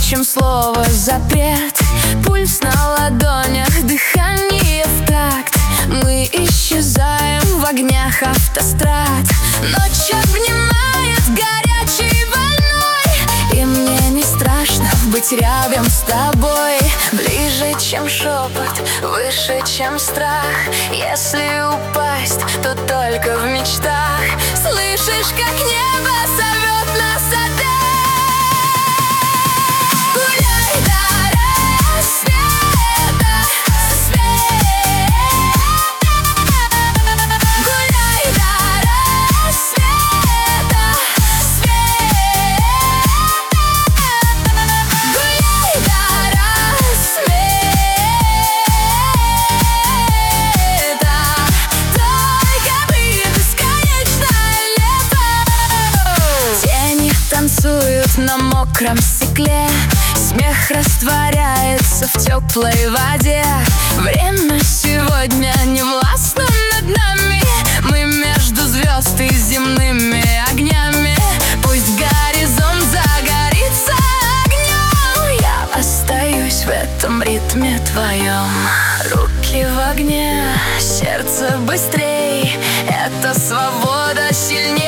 чем слово запрет. Пульс на ладонях, дыхание в такт. Мы исчезаем в огнях автострад. Ночь обнимает горячей волной, и мне не страшно быть рядом с тобой. Ближе, чем шепот, выше, чем страх. Если упасть, то только в мечтах. Слышишь, как небо зовет нас опять? Гуляй до рассвета, гуляй до рассвета, гуляй до рассвета. Только бы бесконечное лето. Тени танцуют на мокром стекле, смех растворяется в теплой воде. Время сегодня не властно над нами. Мы между звезд и земными огнями. Пусть горизонт загорится огнем, я остаюсь в этом ритме твоем. Руки в огне, сердце быстрей. Это свобода сильнее.